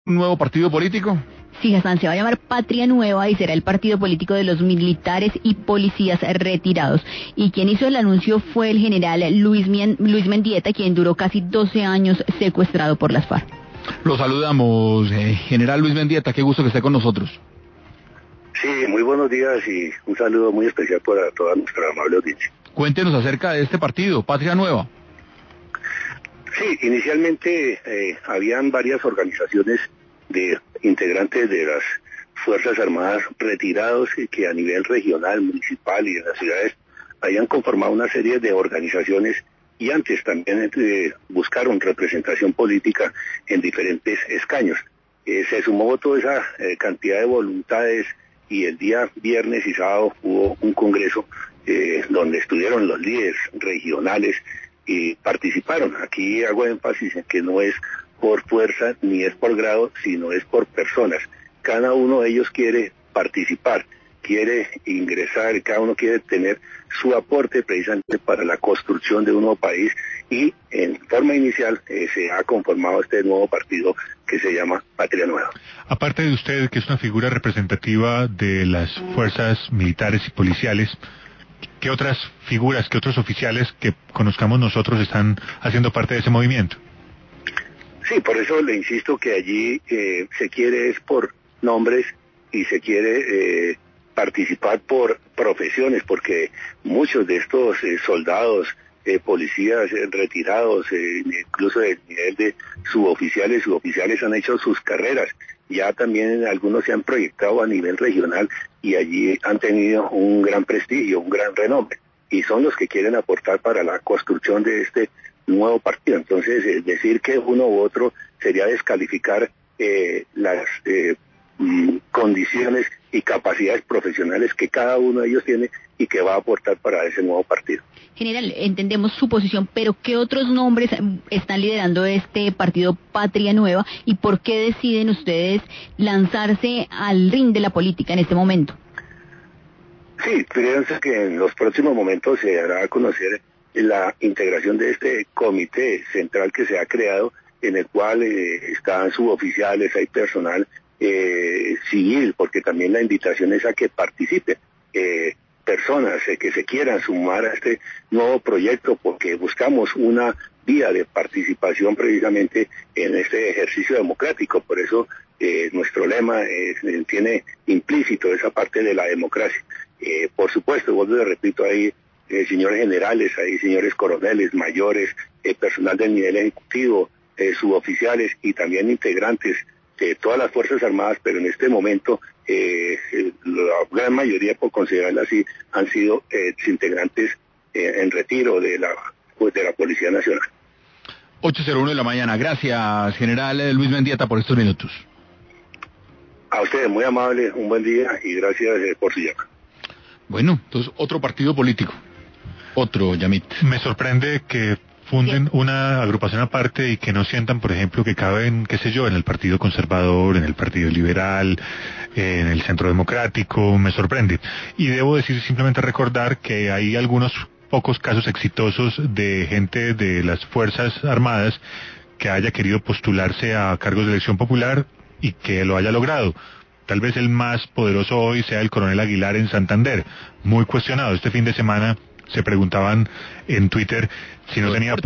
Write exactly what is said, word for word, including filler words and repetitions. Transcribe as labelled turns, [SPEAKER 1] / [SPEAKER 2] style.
[SPEAKER 1] ¿Un nuevo partido político?
[SPEAKER 2] Sí, Hassan, se va a llamar Patria Nueva y será el partido político de los militares y policías retirados. Y quien hizo el anuncio fue el general Luis, Mien, Luis Mendieta, quien duró casi doce años secuestrado por las FARC.
[SPEAKER 1] Lo saludamos, eh, general Luis Mendieta, qué gusto que esté con nosotros.
[SPEAKER 3] Sí, muy buenos días y un saludo muy especial para toda nuestra amable audiencia.
[SPEAKER 1] Cuéntenos acerca de este partido, Patria Nueva.
[SPEAKER 3] Sí, inicialmente eh, habían varias organizaciones de integrantes de las Fuerzas Armadas retirados y que a nivel regional, municipal y en las ciudades habían conformado una serie de organizaciones y antes también eh, buscaron representación política en diferentes escaños. Eh, se sumó toda esa eh, cantidad de voluntades y el día viernes y sábado hubo un congreso eh, donde estuvieron los líderes regionales y participaron. Aquí hago énfasis en que no es por fuerza ni es por grado, sino es por personas. Cada uno de ellos quiere participar, quiere ingresar, cada uno quiere tener su aporte precisamente para la construcción de un nuevo país y en forma inicial eh, se ha conformado este nuevo partido que se llama Patria Nueva.
[SPEAKER 4] Aparte de usted, que es una figura representativa de las fuerzas militares y policiales, ¿qué otras figuras, qué otros oficiales que conozcamos nosotros están haciendo parte de ese movimiento?
[SPEAKER 3] Sí, por eso le insisto que allí eh, se quiere es por nombres y se quiere eh, participar por profesiones, porque muchos de estos eh, soldados, eh, policías eh, retirados, eh, incluso del nivel de suboficiales, suboficiales han hecho sus carreras. Ya también algunos se han proyectado a nivel regional y allí han tenido un gran prestigio, un gran renombre. Y son los que quieren aportar para la construcción de este nuevo partido. Entonces, eh, decir que uno u otro sería descalificar eh, las eh, mm, condiciones y capacidades profesionales que cada uno de ellos tiene y que va a aportar para ese nuevo partido.
[SPEAKER 2] General, entendemos su posición, pero ¿qué otros nombres están liderando este partido Patria Nueva y por qué deciden ustedes lanzarse al ring de la política en este momento?
[SPEAKER 3] Sí, fíjense que en los próximos momentos se dará a conocer la integración de este comité central que se ha creado, en el cual eh, están suboficiales, hay personal eh, civil, porque también la invitación es a que participen eh, personas eh, que se quieran sumar a este nuevo proyecto, porque buscamos una vía de participación precisamente en este ejercicio democrático. Por eso eh, nuestro lema eh, tiene implícito esa parte de la democracia. Eh, por supuesto, vuelvo y repito, hay eh, señores generales, hay señores coroneles, mayores, eh, personal del nivel ejecutivo, eh, suboficiales y también integrantes de todas las Fuerzas Armadas, pero en este momento eh, la gran mayoría, por considerarla así, han sido eh, integrantes eh, en retiro de la, pues, de la Policía Nacional.
[SPEAKER 1] ocho cero uno de la mañana. Gracias, general Luis Mendieta, por estos minutos.
[SPEAKER 3] A ustedes, muy amables, un buen día y gracias eh, por su llamada.
[SPEAKER 1] Bueno, entonces otro partido político, otro, Yamit.
[SPEAKER 4] Me sorprende que funden una agrupación aparte y que no sientan, por ejemplo, que caben, qué sé yo, en el Partido Conservador, en el Partido Liberal, en el Centro Democrático, me sorprende. Y debo decir, simplemente recordar que hay algunos pocos casos exitosos de gente de las Fuerzas Armadas que haya querido postularse a cargos de elección popular y que lo haya logrado. Tal vez el más poderoso hoy sea el coronel Aguilar en Santander, muy cuestionado. Este fin de semana se preguntaban en Twitter si no tenía